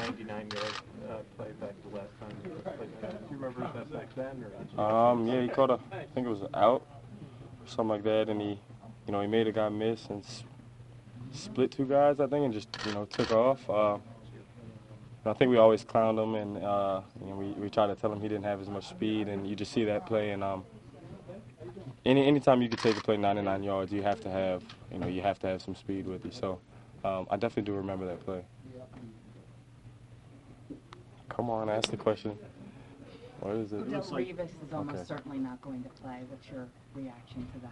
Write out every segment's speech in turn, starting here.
99-yard play back the last time you played the Giants. Do you remember that back then? Yeah, he caught I think it was an out or something like that, and he made a guy miss and split two guys, I think, and just, took off. I think we always clowned him, and we tried to tell him he didn't have as much speed, and you just see that play. And anytime you can take a play 99 yards, you have to have some speed with you. So I definitely do remember that play. Come on, ask the question. What is it? Del Rivas is almost certainly not going to play. What's your reaction to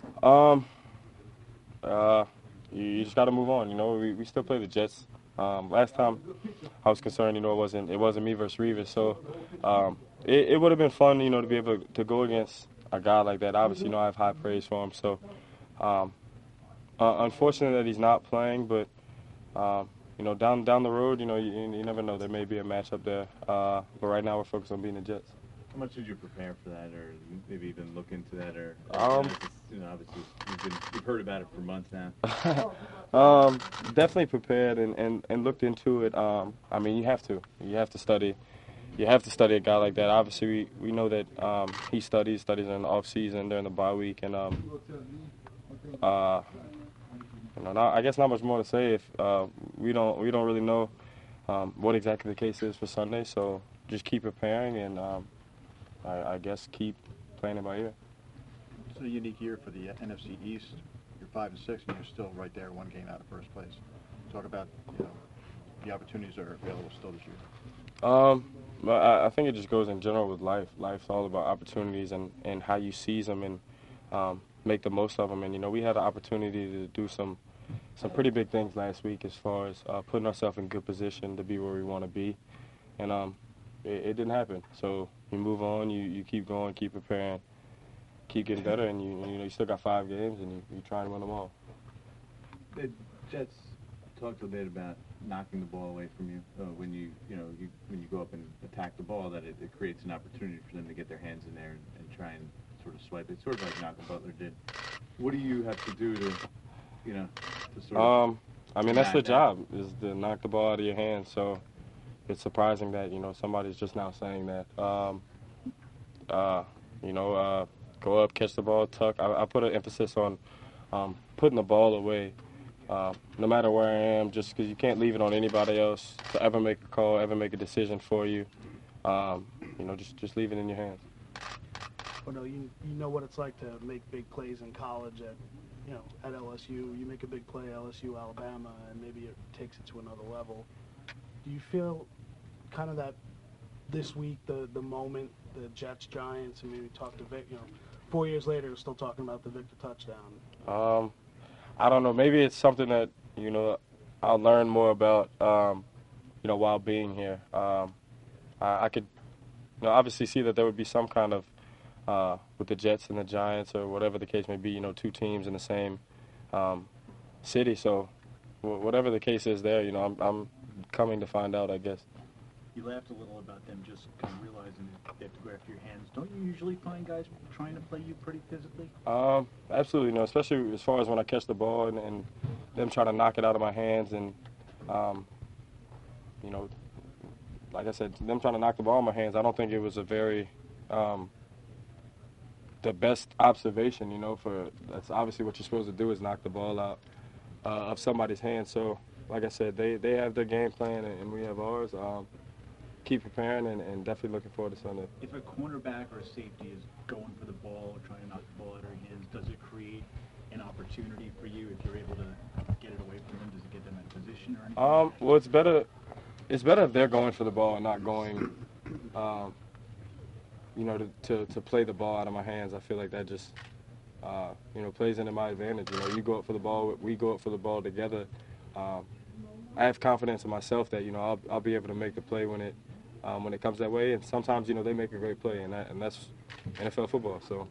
that? You just got to move on. We still play the Jets. Last time I was concerned, it wasn't me versus Rivas. So it would have been fun, to be able to go against a guy like that. Obviously, I have high praise for him. So unfortunate that he's not playing, but down the road, you never know. There may be a matchup there. But right now we're focused on beating the Jets. How much did you prepare for that, or maybe even look into that, or obviously you've heard about it for months now? Definitely prepared and looked into it. You have to study. You have to study a guy like that. Obviously, we know that he studies in the off season during the bye week, and I guess not much more to say. If we don't really know what exactly the case is for Sunday, so just keep preparing and. I guess keep playing it by ear. It's a unique year for the NFC East. You're 5-6, and you're still right there, one game out of first place. Talk about the opportunities that are available still this year. I think it just goes in general with life. Life's all about opportunities and how you seize them and make the most of them. And we had an opportunity to do some pretty big things last week as far as putting ourselves in good position to be where we want to be, and it didn't happen. So you move on, you keep going, keep preparing, keep getting better, and you still got 5 games, and you try and win them all. The Jets talked a bit about knocking the ball away from you when you go up and attack the ball, that it creates an opportunity for them to get their hands in there and try and sort of swipe it, sort of like Malcolm Butler did. What do you have to do to sort of? That's the job, is to knock the ball out of your hands. So. It's surprising that somebody's just now saying that. Go up, catch the ball, tuck. I put an emphasis on putting the ball away, no matter where I am, just because you can't leave it on anybody else to ever make a call, ever make a decision for you. Just leave it in your hands. Well, you know what it's like to make big plays in college at LSU. You make a big play at LSU, Alabama, and maybe it takes it to another level. Do you feel kind of that this week, the moment, the Jets, Giants, and maybe talk to Vic, 4 years later, we're still talking about the Victor touchdown? I don't know. Maybe it's something that, I'll learn more about, while being here. I could, obviously see that there would be some kind of, with the Jets and the Giants or whatever the case may be, 2 teams in the same city. So whatever the case is there, I'm coming to find out, I guess. You laughed a little about them just kind of realizing that they have to go after your hands. Don't you usually find guys trying to play you pretty physically? Absolutely, especially as far as when I catch the ball and them trying to knock it out of my hands and, like I said, them trying to knock the ball in my hands, I don't think it was a very, the best observation, that's obviously what you're supposed to do is knock the ball out of somebody's hands. So, like I said, they have their game plan and we have ours. Keep preparing and definitely looking forward to Sunday. If a cornerback or a safety is going for the ball or trying to knock the ball out of your hands, does it create an opportunity for you if you're able to get it away from them? Does it get them in position or anything? Well, it's better if they're going for the ball and not going, to play the ball out of my hands. I feel like that just, plays into my advantage. You go up for the ball, we go up for the ball together. I have confidence in myself that I'll be able to make the play when it comes that way. And sometimes they make a great play, and that's NFL football. So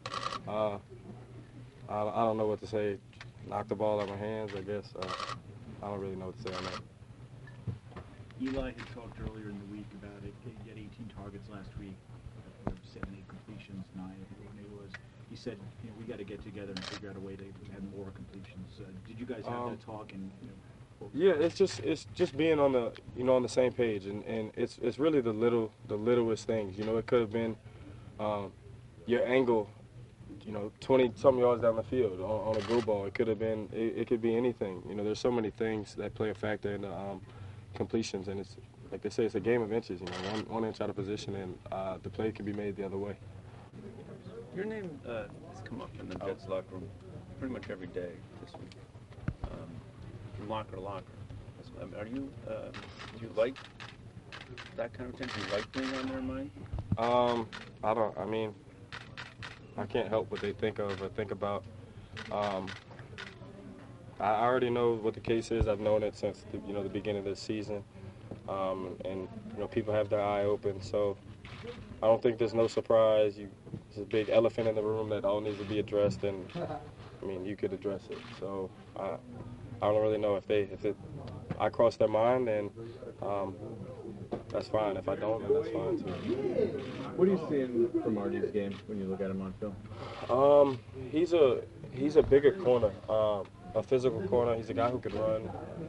I don't know what to say. Knock the ball out of my hands, I guess. I don't really know what to say on that. Eli had talked earlier in the week about it. He had 18 targets last week, 7, 8 completions, 9, I think it was. He said, we got to get together and figure out a way to have more completions. Did you guys have that talk? And Yeah, it's just being on the on the same page, and it's really the littlest things. It could have been your angle, 20-something yards down the field on a go ball. It could have been it could be anything. There's so many things that play a factor in the completions, and it's like they say, it's a game of inches. One inch out of position, and the play can be made the other way. Your name has come up in the Jets locker room pretty much every day this week, from locker to locker. Are you? Do you like that kind of attention? Do you like being on their mind? I don't. I mean, I can't help what they think of or think about. I already know what the case is. I've known it since the beginning of the season, and people have their eye open. So I don't think there's no surprise. There's a big elephant in the room that all needs to be addressed, and I mean, you could address it. So I don't really know if I cross their mind, then that's fine. If I don't, then that's fine too. What are you seeing from Artie's game when you look at him on film? He's a bigger corner, a physical corner. He's a guy who can run,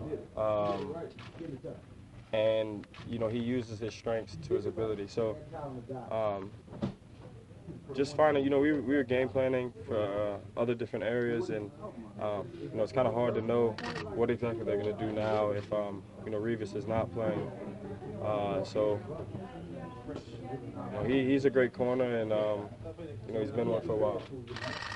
and he uses his strengths to his ability. So just finding, we were game planning for other different areas, and it's kind of hard to know what exactly they're going to do now if Revis is not playing. So he's a great corner, and he's been one for a while.